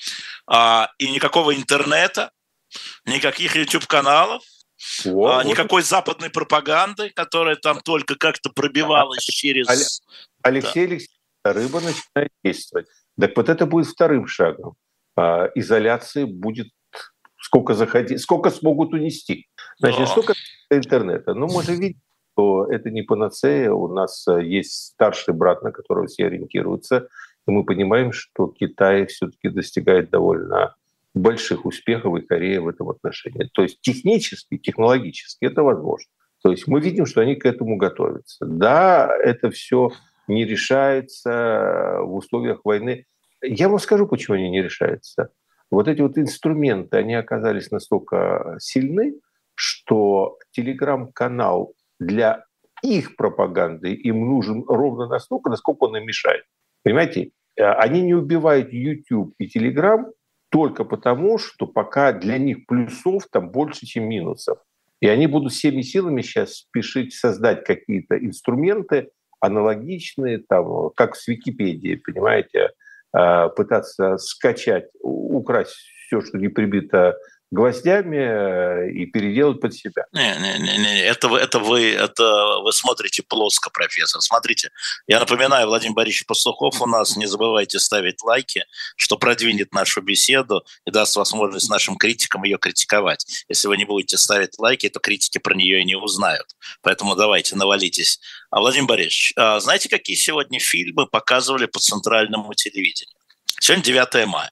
А, и никакого интернета, никаких YouTube-каналов, вот, а, никакой вот. западной пропаганды, которая там только как-то пробивалась а, через... Алексей да. Алексеевич, рыба начинает действовать. Так вот это будет вторым шагом. Изоляции будет сколько захотеть, сколько смогут унести. Значит, сколько интернета. Ну, мы же видим, что это не панацея. У нас есть старший брат, на которого все ориентируются. И мы понимаем, что Китай все-таки достигает довольно больших успехов, и Корея в этом отношении. То есть технически, технологически это возможно. То есть мы видим, что они к этому готовятся. Да, это все не решается в условиях войны. Я вам скажу, почему они не решаются. Вот эти вот инструменты, они оказались настолько сильны, что телеграм-канал для их пропаганды им нужен ровно настолько, насколько он им мешает. Понимаете? Они не убивают YouTube и Telegram только потому, что пока для них плюсов там больше, чем минусов. И они будут всеми силами сейчас спешить создать какие-то инструменты аналогичные, там, как с Википедией, понимаете, пытаться скачать, украсть все, что не прибито гвоздями, и переделать под себя. Не, не, не, не. Это, это, вы, это вы смотрите плоско, профессор. Смотрите, я напоминаю, Владимир Борисович Пастухов у нас. Не забывайте ставить лайки, что продвинет нашу беседу и даст возможность нашим критикам ее критиковать. Если вы не будете ставить лайки, то критики про нее и не узнают. Поэтому давайте, навалитесь. А, Владимир Борисович, знаете, какие сегодня фильмы показывали по центральному телевидению? Сегодня девятое мая.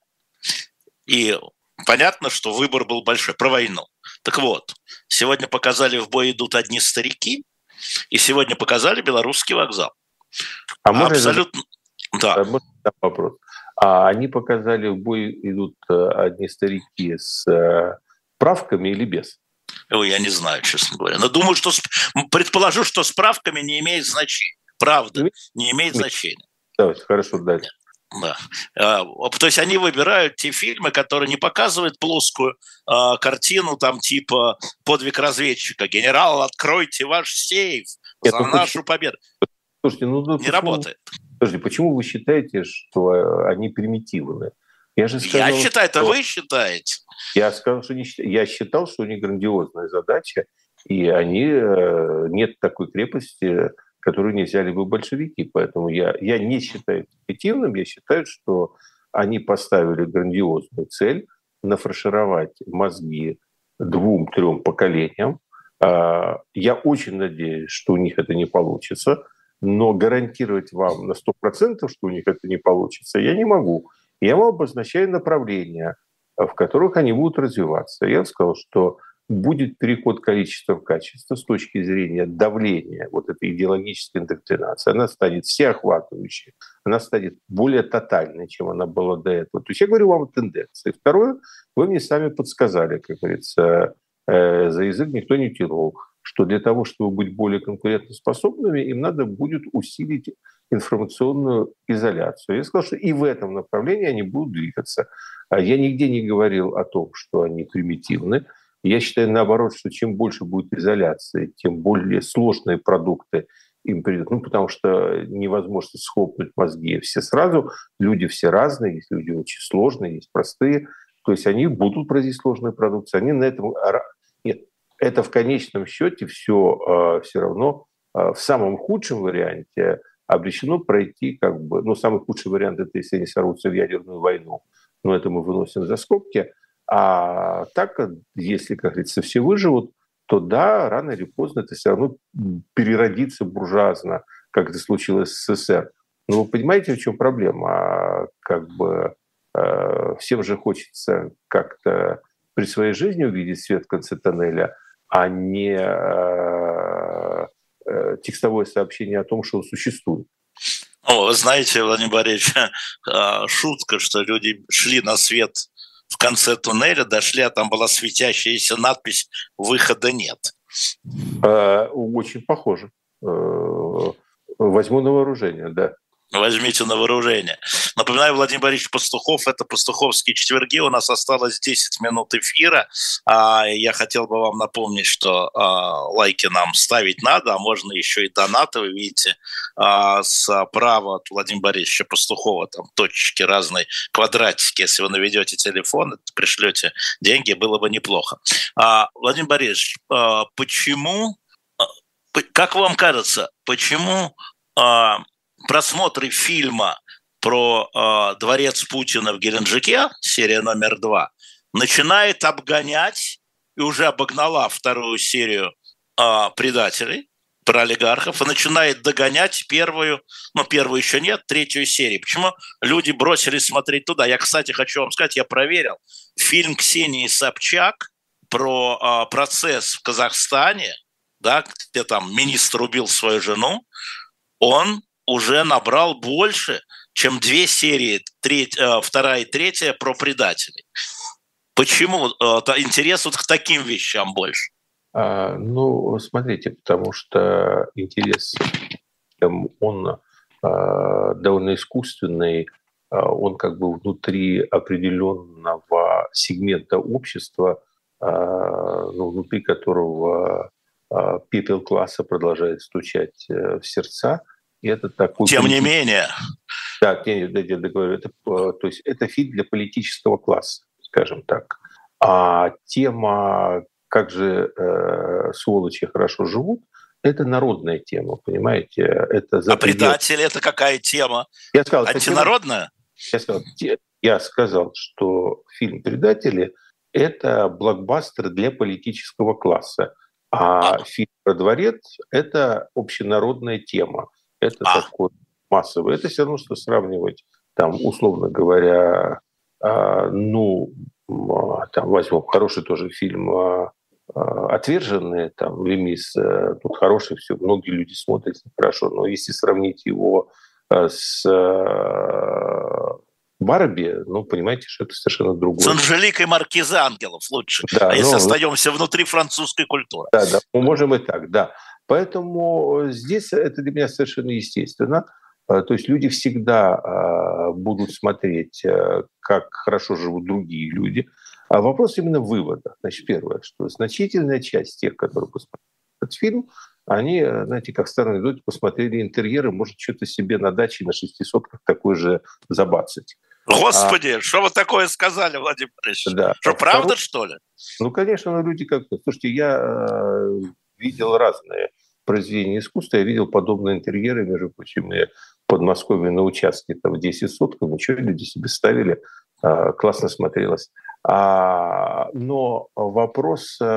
И понятно, что выбор был большой про войну. Так вот, сегодня показали «В бой идут одни старики», и сегодня показали «Белорусский вокзал». А можно абсолютно, да. А, можно вопрос. А они показали «В бой идут одни старики» с правками или без? Ой, я не знаю, честно говоря. Но думаю, что предположу, что с правками не имеет значения. Правда, не имеет значения. Давайте, хорошо, дальше. Да. То есть они выбирают те фильмы, которые не показывают плоскую э, картину, там типа «Подвиг разведчика». «Генерал, откройте ваш сейф за Нет, нашу победу». Слушайте, ну, ну, не почему, работает. Подожди, почему вы считаете, что они примитивны? Я же сказал, я считаю, это что... вы считаете. Я сказал, что не считаю. Я считал, что у них грандиозная задача, и они нет такой крепости, которую не взяли бы большевики. Поэтому я, я не считаю это эффективным, я считаю, что они поставили грандиозную цель нафаршировать мозги двум-трем поколениям. Я очень надеюсь, что у них это не получится, но гарантировать вам на сто процентов, что у них это не получится, я не могу. Я вам обозначаю направления, в которых они будут развиваться. Я сказал, что будет переход количества в качество с точки зрения давления вот этой идеологической индоктринации. Она станет всеохватывающей, она станет более тотальной, чем она была до этого. То есть я говорю вам о тенденции. Второе, вы мне сами подсказали, как говорится, э, за язык никто не тянул, что для того, чтобы быть более конкурентоспособными, им надо будет усилить информационную изоляцию. Я сказал, что и в этом направлении они будут двигаться. Я нигде не говорил о том, что они примитивны. Я считаю, наоборот, что чем больше будет изоляции, тем более сложные продукты им придут. Ну, потому что невозможно схлопнуть мозги все сразу. Люди все разные, есть люди очень сложные, есть простые. То есть они будут производить сложную продукцию. Они на этом... Нет, это в конечном счете все, все равно в самом худшем варианте обречено пройти как бы... Ну, самый худший вариант – это если они сорвутся в ядерную войну. Но это мы выносим за скобки. А так, если, как говорится, все выживут, то да, рано или поздно это все равно переродится буржуазно, как это случилось с СССР. Но вы понимаете, в чем проблема? Как бы э, всем же хочется как-то при своей жизни увидеть свет в конце тоннеля, а не э, э, текстовое сообщение о том, что он существует. О, вы знаете, Владимир Борисович, шутка, что люди шли на свет в конце туннеля, дошли, а там была светящаяся надпись «Выхода нет». Очень похоже. Возьму на вооружение, да. Возьмите на вооружение. Напоминаю, Владимир Борисович Пастухов, это «Пастуховские четверги». У нас осталось десять минут эфира. Я хотел бы вам напомнить, что лайки нам ставить надо, а можно еще и донаты. Вы видите, справа от Владимира Борисовича Пастухова там точечки разные, квадратики. Если вы наведете телефон, пришлете деньги, было бы неплохо. Владимир Борисович, почему, как вам кажется, почему... просмотры фильма про э, дворец Путина в Геленджике, серия номер два, начинает обгонять, и уже обогнала вторую серию э, «Предателей», про олигархов, и начинает догонять первую, ну, первую еще нет, третью серию. Почему люди бросились смотреть туда? Я, кстати, хочу вам сказать, я проверил. Фильм Ксении Собчак про э, процесс в Казахстане, да, где там министр убил свою жену, он уже набрал больше, чем две серии, треть, вторая и третья, про предателей. Почему интерес вот к таким вещам больше? А, ну, смотрите, потому что интерес, он а, довольно искусственный, а, он как бы внутри определенного сегмента общества, а, ну, внутри которого а, пепел класса продолжает стучать в сердца. И это такой Тем не менее, Да, я, я, я договорю. Это, то есть это фильм для политического класса, скажем так. А тема «Как же э, сволочи хорошо живут» — это народная тема, понимаете? Это а «Предатели» — это какая тема? Я сказал, антинародная? Я сказал, я сказал, что фильм «Предатели» — это блокбастер для политического класса, а, а. фильм про дворец — это общенародная тема. Это а. такой массовый. Это все равно, что сравнивать, там, условно говоря, а, ну, там возьмем хороший тоже фильм а, «Отверженные», там, «Лемис», тут хороший, все, многие люди смотрят хорошо, но если сравнить его с Барби, ну, понимаете, что это совершенно другое. С Анжеликой Маркиз Ангелов лучше, да, а если но... остаемся внутри французской культуры. Да, да, мы можем и так, да. Поэтому здесь это для меня совершенно естественно. То есть люди всегда будут смотреть, как хорошо живут другие люди. А вопрос именно в выводах. Значит, первое, что значительная часть тех, которые посмотрели этот фильм, они, знаете, как в старом анекдоте, посмотрели интерьеры, может, что-то себе на даче на шести сотках такое же забацать. Господи, а... что вы такое сказали, Владимир Борисович? Да. Что, а правда, второй... что ли? Ну, конечно, ну, люди как-то... Слушайте, я э, видел разные произведения искусства, я видел подобные интерьеры, между прочим, я в Подмосковье на участке там, в десять сотков, ничего, люди себе ставили, э, классно смотрелось. А, но вопрос э,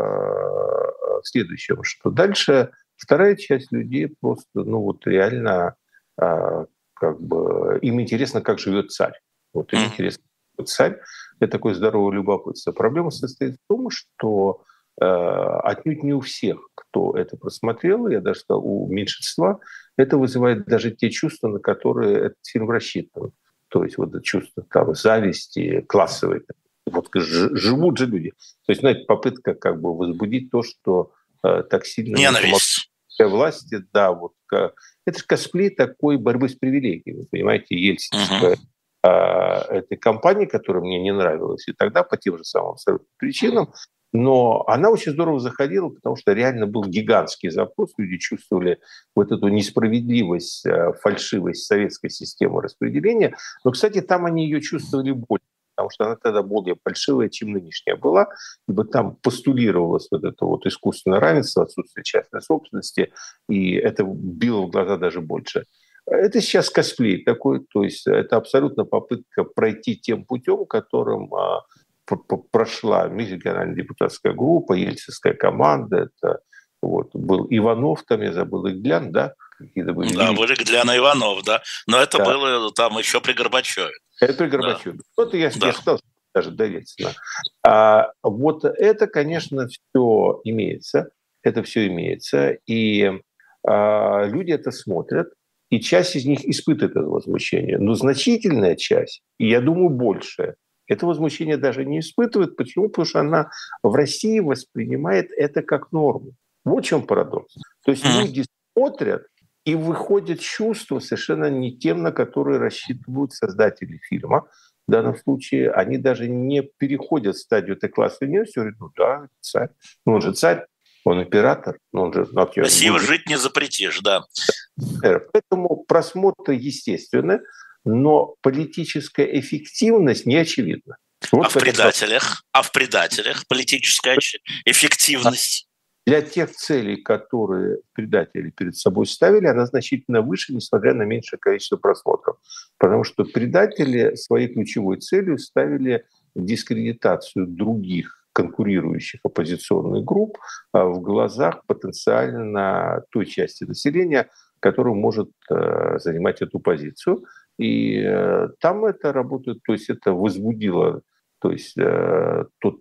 в следующем, что дальше вторая часть людей просто, ну, вот реально... Э, как бы им интересно, как живет царь. Вот им mm. интересно, как царь. Это такое здоровое любопытство. Проблема состоит в том, что э, отнюдь не у всех, кто это просмотрел, я даже сказал, у меньшинства, это вызывает даже те чувства, на которые этот фильм рассчитан. То есть вот это чувство там, зависти, классовой. Вот живут же люди. То есть, знаете, попытка как бы возбудить то, что э, так сильно... Ненависть. Власти, да, вот это же косплей такой борьбы с привилегиями, понимаете, ельцинская uh-huh. э, этой компании, которая мне не нравилась и тогда по тем же самым причинам, но она очень здорово заходила, потому что реально был гигантский запрос, люди чувствовали вот эту несправедливость, фальшивость советской системы распределения, но, кстати, там они ее чувствовали больше, потому что она тогда более фальшивая, чем нынешняя была, ибо там постулировалось вот это вот искусственное равенство, отсутствие частной собственности, и это било в глаза даже больше. Это сейчас косплей такой, то есть это абсолютно попытка пройти тем путем, которым а, прошла межрегиональная депутатская группа, ельцинская команда, это вот, был Иванов, там я забыл, Иглян, да? Какие-то были да, были Иглян и Иванов, да, но это да. было там еще при Горбачеве. Это при Горбачеве. Да. Вот я, да. я сказал, что даже до Ельцина. А, вот это, конечно, все имеется. Это все имеется. И а, люди это смотрят, и часть из них испытывает это возмущение. Но значительная часть, и я думаю, большая, это возмущение даже не испытывает. Почему? Потому что она в России воспринимает это как норму. Вот в чем парадокс. То есть mm-hmm. люди смотрят, и выходит чувство совершенно не тем, на которые рассчитывают создатели фильма. В данном случае они даже не переходят в стадию этой классовой ненависти, говорят, ну да, царь. Ну он же царь, он император. Ну, он же, ну, красиво жить не запретишь, да. Поэтому просмотр естественный, но политическая эффективность не очевидна. Вот а в предателях? А в предателях политическая эффективность? Для тех целей, которые предатели перед собой ставили, она значительно выше, несмотря на меньшее количество просмотров. Потому что предатели своей ключевой целью ставили дискредитацию других конкурирующих оппозиционных групп в глазах потенциально той части населения, которая может занимать эту позицию. И там это работает, то есть это возбудило, то есть тот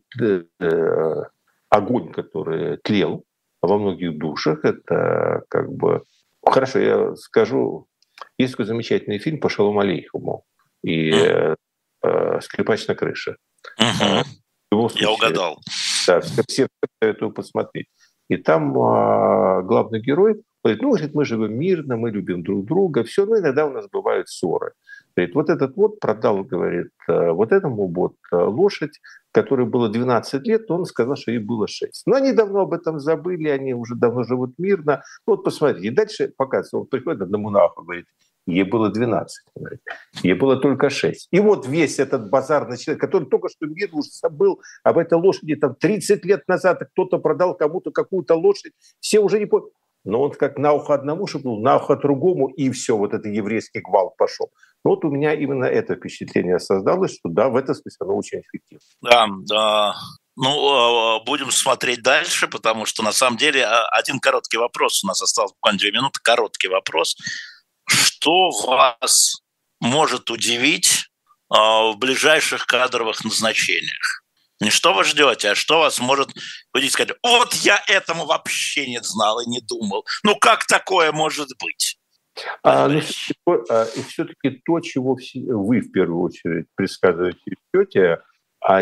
огонь, который тлел во многих душах, это как бы... Хорошо, я скажу, есть такой замечательный фильм по Шолому Алейхему и mm. э, «Скрипач на крыше». Mm-hmm. Случае, я угадал. Да, всем советую посмотреть. И там э, главный герой говорит, ну, говорит, мы живем мирно, мы любим друг друга, все, но иногда у нас бывают ссоры. Говорит, вот этот вот продал, говорит, вот этому вот лошадь, которой было двенадцать лет, он сказал, что ей было шесть. Но они давно об этом забыли, они уже давно живут мирно. Вот посмотрите. И дальше показывается, он приходит одному на ухо, говорит, Ей было двенадцать. Ей было только шесть. И вот весь этот базарный человек, который только что мир уже забыл об этой лошади, там тридцать лет назад кто-то продал кому-то какую-то лошадь, все уже не помнят. Но он как на ухо одному шепнул, на ухо другому, и все, вот этот еврейский гвалт пошел. Вот у меня именно это впечатление создалось, что да, в этом смысле оно очень эффективно. Да, да. Ну, будем смотреть дальше, потому что на самом деле один короткий вопрос, у нас осталось буквально две минуты, короткий вопрос. Что вас может удивить в ближайших кадровых назначениях? Не что вы ждете, а что вас может удивить, сказать, вот я этому вообще не знал и не думал. Ну, как такое может быть? А, ну, а, и все-таки то, чего вы в первую очередь предсказываете и ждете, а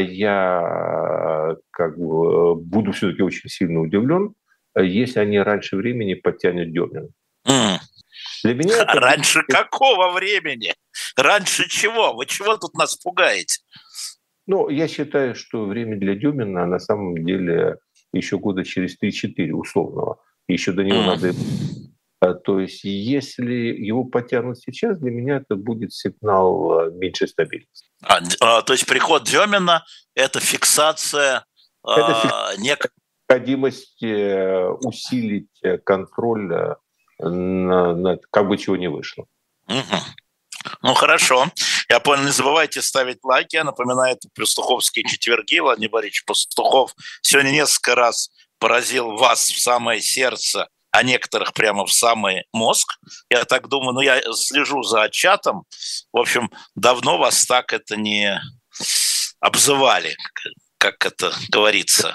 я как бы буду все-таки очень сильно удивлен, если они раньше времени подтянут Демина. Mm. Для меня это... Раньше какого времени? Раньше чего? Вы чего тут нас пугаете? Ну, я считаю, что время для Демина на самом деле еще года через три-четыре условного. Еще до него mm. надо... То есть если его потянут сейчас, для меня это будет сигнал меньшей стабильности. А, а, то есть приход Демина – это фиксация... Это а, нек... необходимость усилить контроль на, на как бы чего не вышло. Угу. Ну, хорошо. Я понял, не забывайте ставить лайки. Я напоминаю, это Пастуховские четверги. Владимир Борисович Пастухов сегодня несколько раз поразил вас в самое сердце, а некоторых прямо в самый мозг. Я так думаю, ну, я слежу за чатом. В общем, давно вас так это не обзывали, как это говорится.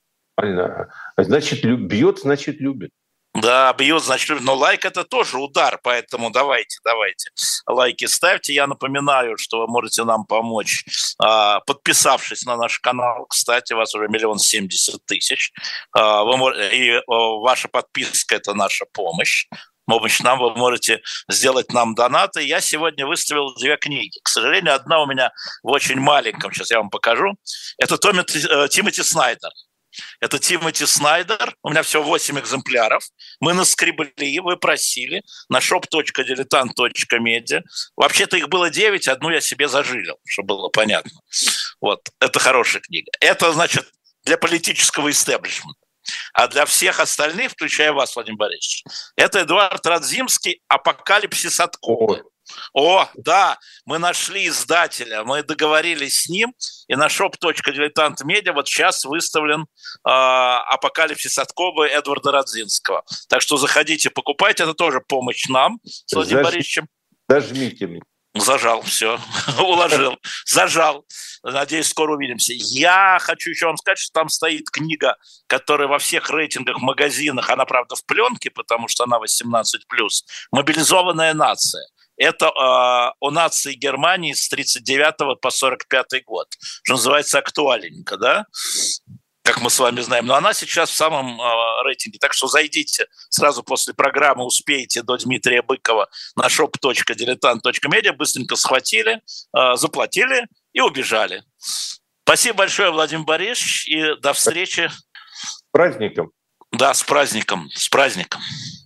Значит, бьет, значит, любит. Да, бьет, значит, любит. Но лайк – это тоже удар, поэтому давайте, давайте. Лайки ставьте. Я напоминаю, что вы можете нам помочь, подписавшись на наш канал. Кстати, у вас уже миллион семьдесят тысяч. И ваша подписка – это наша помощь. Помощь нам, вы можете сделать нам донаты. Я сегодня выставил две книги. К сожалению, одна у меня в очень маленьком, сейчас я вам покажу. Это Тимоти, Тимоти Снайдер. Это Тимоти Снайдер. У меня всего восемь экземпляров. Мы наскребли, вы просили на шоп точка дилетант точка медиа. Вообще-то их было девять, одну я себе зажилил, чтобы было понятно. Вот, это хорошая книга. Это, значит, для политического истеблишмента. А для всех остальных, включая вас, Владимир Борисович, это Эдуард Радзимский «Апокалипсис от Кубы». О, да, мы нашли издателя, мы договорились с ним, и на шоп точка дилетант точка медиа вот сейчас выставлен э, «Апокалипсис от Кубы» Эдварда Радзинского. Так что заходите, покупайте, это тоже помощь нам с Владимиром Заж... Борисовичем. Зажмите меня. Зажал, все, уложил, зажал. Надеюсь, скоро увидимся. Я хочу еще вам сказать, что там стоит книга, которая во всех рейтингах, магазинах, она, правда, в пленке, потому что она восемнадцать плюс, «Мобилизованная нация». Это э, о нации Германии с тридцать девятого по сорок пятый год, что называется актуальненько, да? Как мы с вами знаем. Но она сейчас в самом э, рейтинге. Так что зайдите сразу после программы, успеете до Дмитрия Быкова на шоп точка дилетант точка медиа, быстренько схватили, э, заплатили и убежали. Спасибо большое, Владимир Борисович, и до встречи. С праздником. Да, с праздником, с праздником.